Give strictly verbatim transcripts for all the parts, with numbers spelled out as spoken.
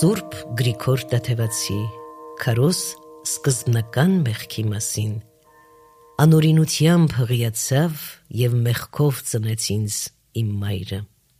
Սուրբ Գրիգոր Տաթևացի Քարոզ սկզբնական մեղքի մասին Անօրինությամբ հղիացավ և մեղքով ծնեց ինձ իմ մայրը։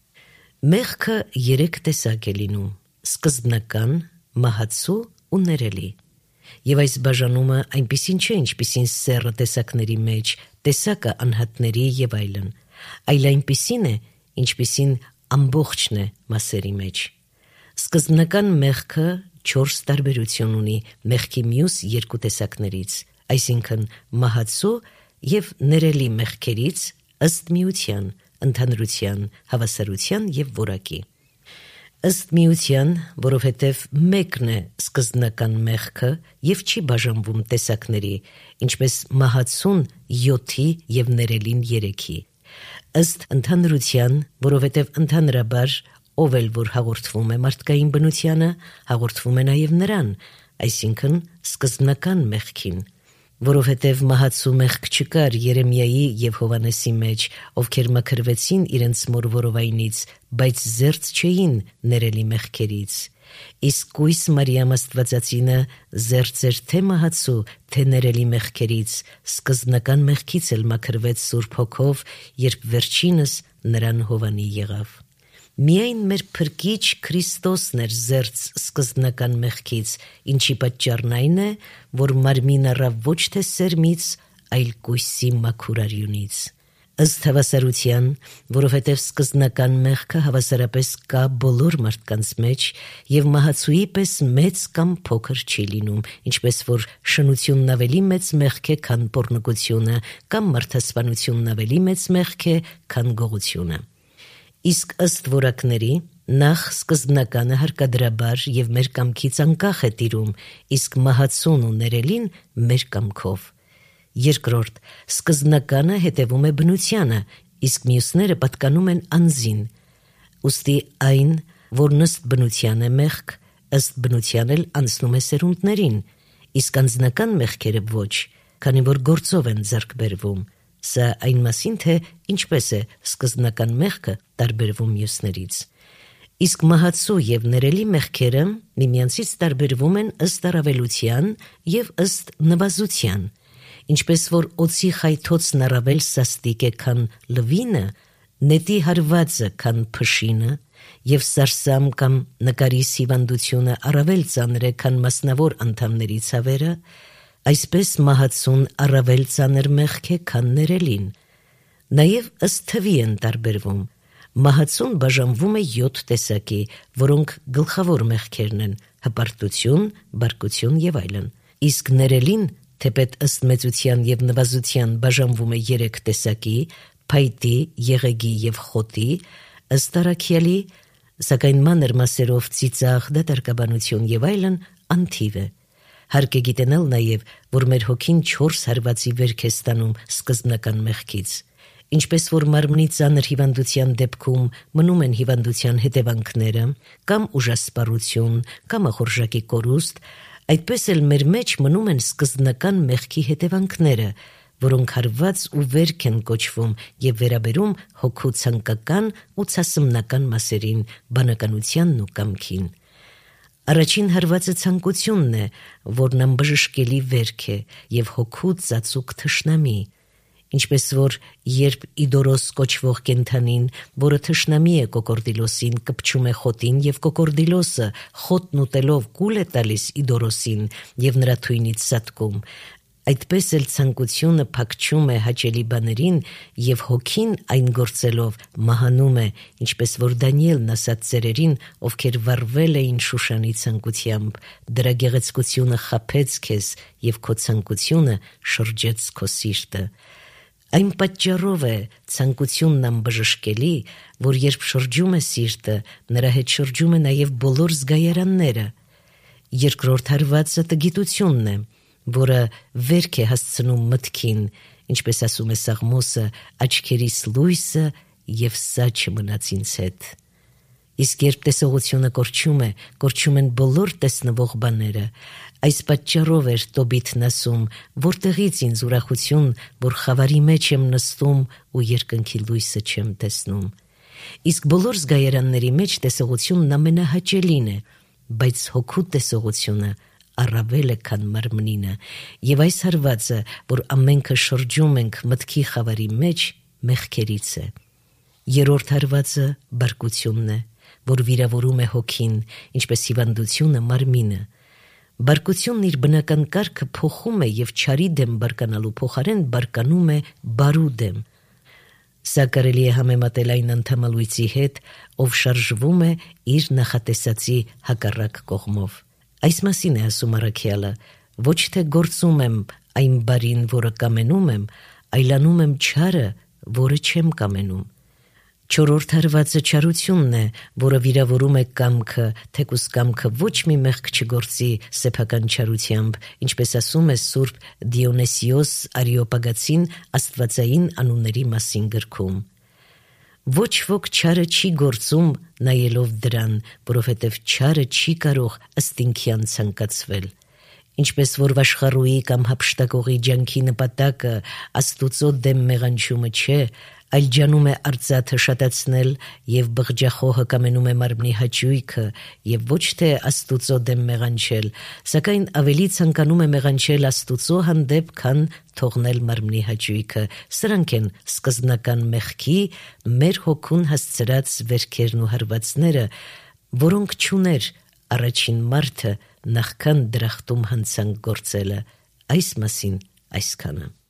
Մեղքը երեք տեսակ է լինում՝ սկզբնական, մահացու ու ներելի։ Եվ այս բաժանումը այնպիսին չէ, ինչպիսին սեռը տեսակների մեջ, տեսակը անհատների և այլն, այլ այնպիսին է, ինչպիսին ամբողջն է մասերի մեջ։ Սկզբնական մեղքը չորս տարբերություն ունի մեղքի մյուս երկու տեսակներից, այսինքն մահացու և ներելի մեղքերից ըստ միության, ընդհանրության, հավասարության և որակի։ Ըստ միության, որովհետև մեկն է սկզբնական մեղքը և չի բաժանվում տեսակների, ինչպես մահացուն յոթի և ներելին երեքի։ Ըստ ընդհանրության, որովհետև ընդհանրաբար ով էլ որ հաղորդվում է մարդկային բնությանը, հաղորդվում է նաև նրան, այսինքն սկզբնական մեղքին։ Որովհետև մահացու մեղք չկար Երեմիայի և Հովհաննեսի մեջ, ովքեր մաքրվեցին իրենց մոր որովայնից, բայց զերծ չէին ներելի մեղքերից։ Իսկ կույս Մարիամ Աստվածածինը զերծ էր թե մահացու, թե ներելի մեղքերից, սկզբնական մեղքից էլ մաքրվեց Սուրբ Հոգով, երբ վերջինս նրան Հովանի եղավ։ Միայն մեր Փրկիչ Քրիստոսն էր զերծ սկզբնական մեղքից, ինչի պատճառն այն է, որ մարմին առավ ոչ թե սերմից, այլ կույսի մաքուր արյունից։ Ըստ հավասարության, որովհետև սկզբնական մեղքը հավասարապես կա բոլոր մարդկանց մեջ և մահացուի պես մեծ կամ փոքր չի լինում, ինչպես որ շնությունն ավելի մեծ մեղք է, քան պոռնկությունը, կամ մարդասպանությունն ավելի մեծ մեղք է, քան գողությունը։ Իսկ ըստ որակների, նախ սկզբնականը հարկադրաբար և մեր կամքից անկախ է տիրում, իսկ մահացուն ու ներելին մեր կամքով։ Երկրորդ, սկզբնականը հետևում է բնությանը, իսկ մյուսները պատկանում են անձին։ Ուստի այն, որն ըստ բնության է մեղք, ըստ բնության էլ անցնում է սերունդներին, իսկ անձնական մեղքերը ոչ, քանի որ գործով են ձեռք բերվում։ Սա այն մասին, թե ինչպես է սկզբնական մեղքը տարբերվում մյուսներից։ Իսկ մահացու և ներելի մեղքերը միմյանցից տարբերվում են ըստ առավելության և ըստ նվազության։ Ինչպես որ օձի խայթոցն առավել սաստիկ է, քան լվինը, նետի հարվածը, քան փշինը, և սարսամ կամ նկարի հիվանդությունը առավել ծանր է, քան մասնավոր անդամների ցավերը, այսպես մահացուն առավել ծանր մեղք է, քան ներելին։ Նաև ըստ թվի են տարբերվում։ Մահացուն բաժանվում է յոթ տեսակի, որոնք գլխավոր մեղքերն են՝ հպարտություն, բարկություն և այլն։ Իսկ ներելին, թեպետ ըստ մեծության և նվազության բաժանվում է երեք տեսակի՝ փայտի, եղեգի և խոտի, ըստ առաքյալի, սակայն մանր մասերով ծիծաղ, դատարկաբանություն և այլն անթիվ է։ Հարկ է գիտենալ նաև, որ մեր հոգին չորս հարվածի վերք է ստանում սկզբնական մեղքից։ Ինչպես որ մարմնի ծանր հիվանդության դեպքում մնում են հիվանդության հետևանքները, կամ ուժասպառություն, կամ ախորժակի կորուստ, այդպես էլ մեր մեջ մնում են սկզբնական մեղքի հետևանքները, որոնք հարված ու վերք են կոչվում և վերաբերում հոգու ցանկական ու ցասմնական մասերին, բանականությանն ու կամքին։ Առաջին հարվածը ցանկությունն է, որն անբժշկելի վերք է և հոգու ծածուկ թշնամի։ Ինչպես որ երբ իդորոս կոչվող կենդանին, որը թշնամի է կոկորդիլոսին, կպչում է խոտին և կոկորդիլոսը խոտն ուտելով կուլ է տալիս իդորոսին և նրա թույնից սատկում, այդպես էլ ցանկությունը փակչում է հաճելի բաներին և հոգին այն գործելով մահանում է, ինչպես որ Դանիելն ասաց ծերերին, ովքեր վառվել էին Շուշանի ցանկությամբ, դրա գեղեցկությունը խաբեց քեզ և քո ցանկությունը շրջեց քո սիրտը։ Այն պատճառով է ցանկությունն անբժշկելի, որ երբ շրջում է սիրտը, նրա հետ շրջում է նաև բոլոր զգայարանները։ Երկրորդ հարվածը տգիտությունն է, որը վերք է հասցնում մտքին, ինչպես ասում է Սաղմոսը, աչքերիս լույսը և սա չմնաց ինձ հետ։ Իսկ երբ տեսողությունը կորչում է, կորչում են բոլոր տեսնվող բաները։ Այս պատճառով էր Տոբիթն ասում. «Որտեղից ինձ ուրախություն, որ խավարի մեջ եմ նստում ու երկնքի լույսը չեմ տեսնում»։ Իսկ բոլոր զգայարանների մեջ տեսողությունն ամենահաճելին է, բայց հոգու տեսողությունը առավել է քան մարմնինը, եւ այս հարվածը, որ ամենքը շրջում ենք մտքի խավարի մեջ, մեղքերից է։ Երրորդ հարվածը բարկությունն է, որ վիրավորում է հոգին, ինչպես հիվանդությունը մարմինը։ Բարկությունն իր բնական կարգը փոխում է եւ չարի դեմ բարկանալու փոխարեն բարկանում է բարու դեմ։ Սա կարելի է համեմատել այն անդամալույցի հետ, ով շարժվում է իր նախատեսածի հակառակ կողմով։ Այս մասին է ասում առաքյալը. ոչ թե գործում եմ այն բարին, որը կամենում եմ, այլ անում եմ չարը, որը չեմ կամենում։ Չորրորդ հարվածը չարությունն է, որը վիրավորում է կամքը, թեկուզ կամքը ոչ մի մեղք չգործի սեփական չարությամբ, ինչպես ասում է Սուրբ Դիոնիսիոս Արիոպագացին Աստվածային անունների մասին գրքում։ Ոչ ոք չարը չի գործում նայելով դրան, որովհետև չարը չի կարող ըստ ինքյան ցանկացվել։ Ինչպես որ վաշխառուի կամ հափշտակողի ջանքի նպատակը Աստուծո դեմ մեղանչումը չէ, այլ ջանում է արծաթը շատացնել եւ բղջախոհը կամենում է մարմնի հաճույքը եւ ոչ թե Աստուծո դեմ մեղանչել, սակայն ավելի ցանկանում է մեղանչել Աստուծո հանդեպ, քան թողնել մարմնի հաճույքը։ Սրանք են սկզբնական մեղքի մեր հոգուն հասցրած վերքերն ու հարվածները, որոնք չուներ առաջին մարդը նախքան դրախտում հանցանք գործելը։ Այս մասին այսքանը։